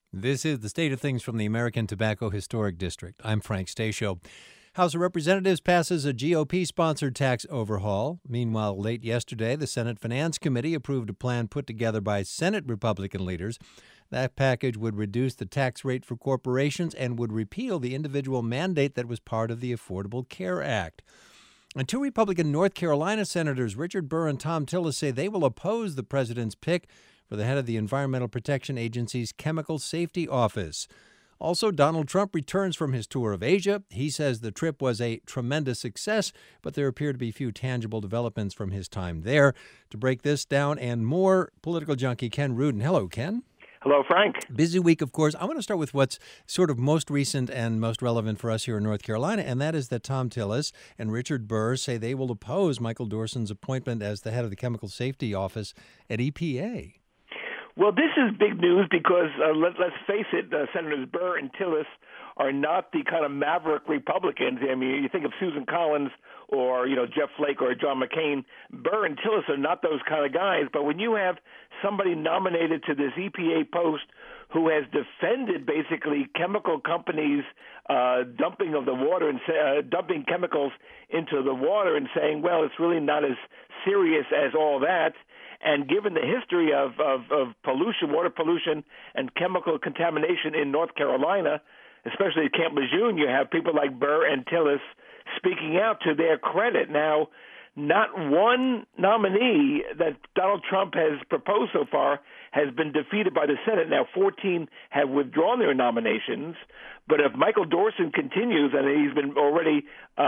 This is the state of things from the American Tobacco Historic District. I'm Frank Stasio. House of Representatives passes a GOP-sponsored tax overhaul. Meanwhile, late yesterday, the Senate Finance Committee approved a plan put together by Senate Republican leaders. That package would reduce the tax rate for corporations and would repeal the individual mandate that was part of the Affordable Care Act. And two Republican North Carolina senators, Richard Burr and Thom Tillis, say they will oppose the president's pick for the head of the Environmental Protection Agency's Chemical Safety Office. Also, Donald Trump returns from his tour of Asia. He says the trip was a tremendous success, but there appear to be few tangible developments from his time there. To break this down and more, political junkie Ken Rudin. Hello, Ken. Hello, Frank. Busy week, of course. I want to start with what's sort of most recent and most relevant for us here in North Carolina, and that is that Thom Tillis and Richard Burr say they will oppose Michael Dorson's appointment as the head of the Chemical Safety Office at EPA. Well, this is big news because, let's face it, Senators Burr and Tillis are not the kind of maverick Republicans. I mean, you think of Susan Collins or, Jeff Flake or John McCain. Burr and Tillis are not those kind of guys. But when you have somebody nominated to this EPA post who has defended basically chemical companies dumping of the water and dumping chemicals into the water and saying, well, it's really not as serious as all that. And given the history of pollution, water pollution, and chemical contamination in North Carolina, especially at Camp Lejeune, you have people like Burr and Tillis speaking out to their credit. Now, not one nominee that Donald Trump has proposed so far has been defeated by the Senate. Now, 14 have withdrawn their nominations. But if Michael Dorson continues, and he's been already,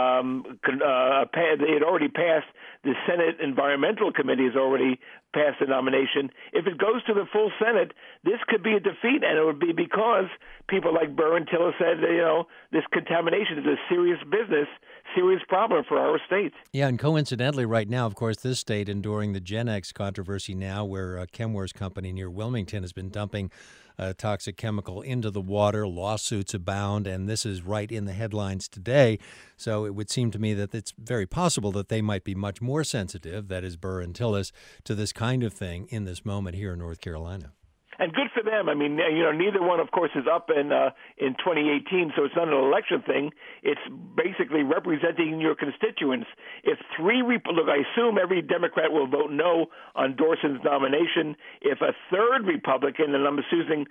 they had already passed, the Senate Environmental Committee has already passed the nomination. If it goes to the full Senate, this could be a defeat, and it would be because people like Burr and Tillis said, this contamination is a serious business, serious problem for our state. Yeah, and coincidentally, right now, of course, this state enduring the Gen X controversy now, where Chemware's company near Wilmington has been dumping toxic chemical into the water. Lawsuits abound, and this is right in the headlines today. So it would seem to me that it's very possible that they might be much more sensitive, that is Burr and Tillis, to this kind of thing in this moment here in North Carolina. And good for them. I mean, neither one, of course, is up in 2018, so it's not an election thing. It's basically representing your constituents. If look, I assume every Democrat will vote no on Dorson's nomination. If a third Republican, and I'm assuming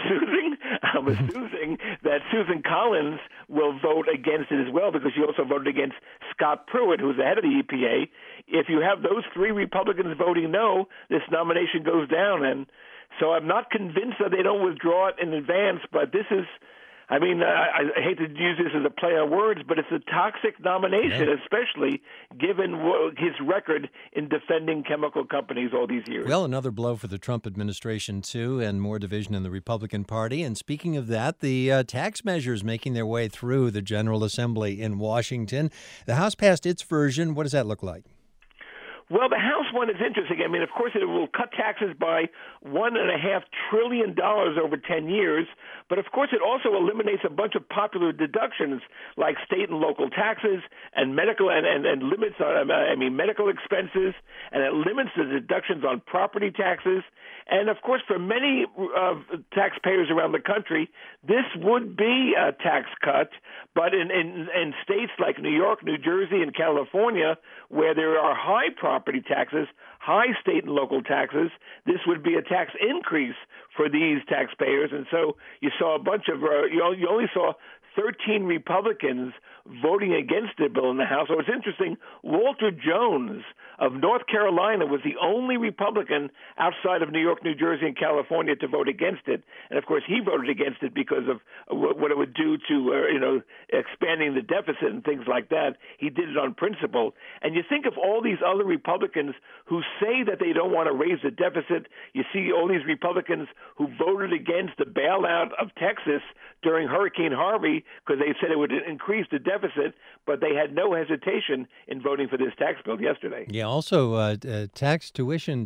that Susan Collins will vote against it as well, because she also voted against Scott Pruitt, who's the head of the EPA. If you have those three Republicans voting no, this nomination goes down. And so I'm not convinced that they don't withdraw it in advance, but this is, I hate to use this as a play on words, but it's a toxic nomination, especially given his record in defending chemical companies all these years. Well, another blow for the Trump administration, too, and more division in the Republican Party. And speaking of that, the tax measures making their way through the General Assembly in Washington. The House passed its version. What does that look like? Well, the House one is interesting. I mean, of course, it will cut taxes by $1.5 trillion over 10 years. But, of course, it also eliminates a bunch of popular deductions like state and local taxes and medical and limits on, medical expenses. And it limits the deductions on property taxes. And, of course, for many taxpayers around the country, this would be a tax cut. But in states like New York, New Jersey, and California, where there are high property taxes, high state and local taxes, this would be a tax increase for these taxpayers. And so you saw a bunch of you only saw 13 Republicans voting against the bill in the House. So it's interesting, Walter Jones of North Carolina was the only Republican outside of New York, New Jersey, and California to vote against it. And, of course, he voted against it because of what it would do to, expanding the deficit and things like that. He did it on principle. And you think of all these other Republicans who say that they don't want to raise the deficit. You see all these Republicans who voted against the bailout of Texas during Hurricane Harvey because they said it would increase the deficit, but they had no hesitation in voting for this tax bill yesterday. Yeah, also tuition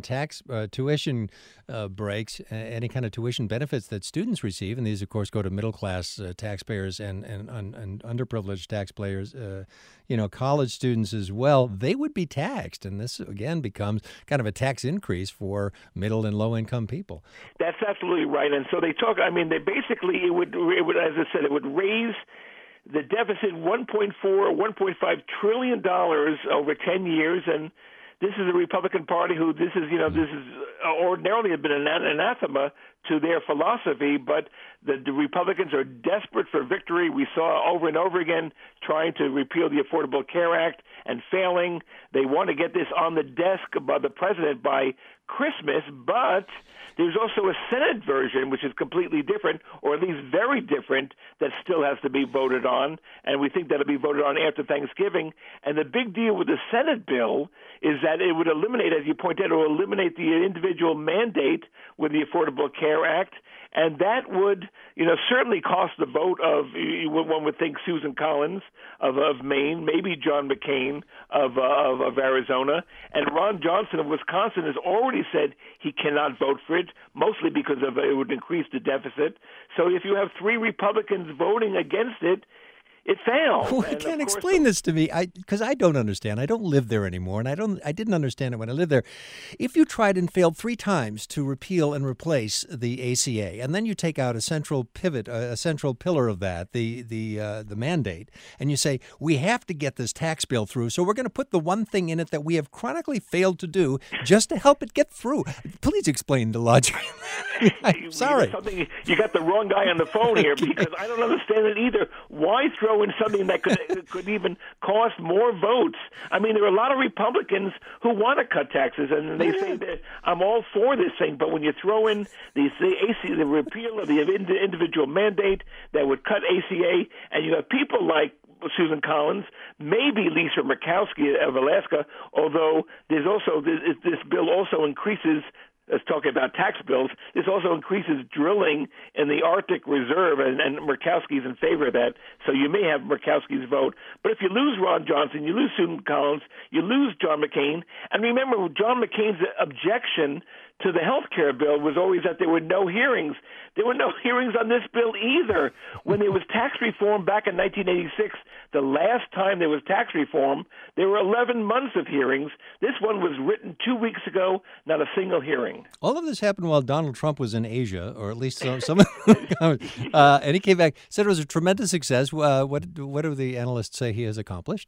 breaks, any kind of tuition benefits that students receive, and these, of course, go to middle-class taxpayers and underprivileged taxpayers, college students as well, they would be taxed. And this, again, becomes kind of a tax increase for middle and low income people. That's absolutely right. And so they talk. I mean, they basically it would, as I said, it would raise the deficit 1.4 or 1.5 trillion dollars over 10 years, and this is the Republican Party who this is ordinarily have been an anathema to their philosophy, but the Republicans are desperate for victory. We saw over and over again trying to repeal the Affordable Care Act and failing. They want to get this on the desk by the president by Christmas, but there's also a Senate version, which is completely different, or at least very different, that still has to be voted on, and we think that'll be voted on after Thanksgiving. And the big deal with the Senate bill is that it would eliminate, as you pointed out, it will eliminate the individual mandate with the Affordable Care Act, and that would, certainly cost the vote of, one would think, Susan Collins of Maine, maybe John McCain of Arizona, and Ron Johnson of Wisconsin has already said he cannot vote for it, mostly because it would increase the deficit. So if you have three Republicans voting against it, it failed. Well, you can't explain this to me, because I don't understand. I don't live there anymore, and I didn't understand it when I lived there. If you tried and failed 3 times to repeal and replace the ACA, and then you take out a central pivot, a central pillar of that, the mandate, and you say we have to get this tax bill through, so we're going to put the one thing in it that we have chronically failed to do just to help it get through. Please explain the logic. I'm sorry. You got the wrong guy on the phone here, because I don't understand it either. Why throw in something that could even cost more votes? I mean, there are a lot of Republicans who want to cut taxes, and they say that I'm all for this thing. But when you throw in the repeal of the individual mandate that would cut ACA, and you have people like Susan Collins, maybe Lisa Murkowski of Alaska, although there's also this bill also increases. Let's talk about tax bills. This also increases drilling in the Arctic Reserve, and Murkowski's in favor of that. So you may have Murkowski's vote. But if you lose Ron Johnson, you lose Susan Collins, you lose John McCain. And remember, John McCain's objection to the health care bill was always that there were no hearings. There were no hearings on this bill either. When there was tax reform back in 1986, the last time there was tax reform, there were 11 months of hearings. This one was written 2 weeks ago, not a single hearing. All of this happened while Donald Trump was in Asia, or at least some and he came back, said it was a tremendous success. What do the analysts say he has accomplished?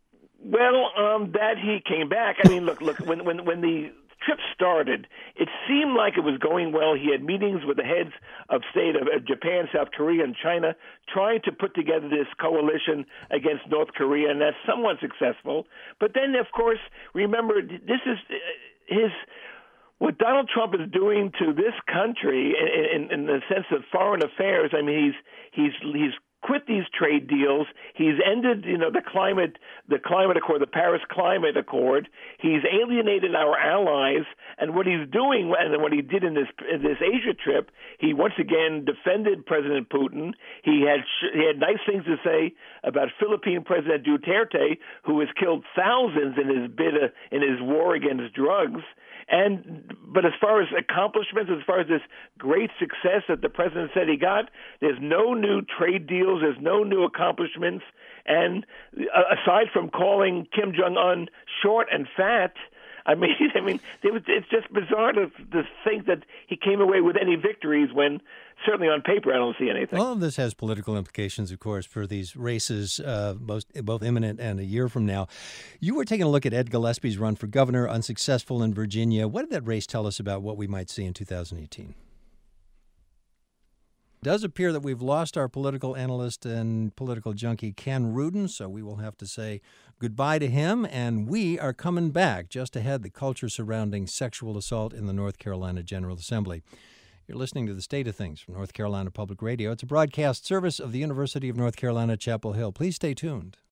Well, that he came back. I mean, look, when the trip started, it seemed like it was going well. He had meetings with the heads of state of Japan, South Korea, and China, trying to put together this coalition against North Korea, and that's somewhat successful. But then, of course, remember, this is what Donald Trump is doing to this country in the sense of foreign affairs. I mean, he's quit these trade deals. He's ended, the climate accord, the Paris Climate Accord. He's alienated our allies, and what he's doing, and what he did in this Asia trip, he once again defended President Putin. He had nice things to say about Philippine President Duterte, who has killed thousands in his war against drugs. But as far as accomplishments, as far as this great success that the president said he got, there's no new trade deals, there's no new accomplishments. And aside from calling Kim Jong-un short and fat, I mean, it's just bizarre to think that he came away with any victories when certainly on paper I don't see anything. All of this has political implications, of course, for these races, both imminent and a year from now. You were taking a look at Ed Gillespie's run for governor, unsuccessful in Virginia. What did that race tell us about what we might see in 2018? It does appear that we've lost our political analyst and political junkie, Ken Rudin, so we will have to say goodbye to him, and we are coming back. Just ahead, the culture surrounding sexual assault in the North Carolina General Assembly. You're listening to The State of Things from North Carolina Public Radio. It's a broadcast service of the University of North Carolina, Chapel Hill. Please stay tuned.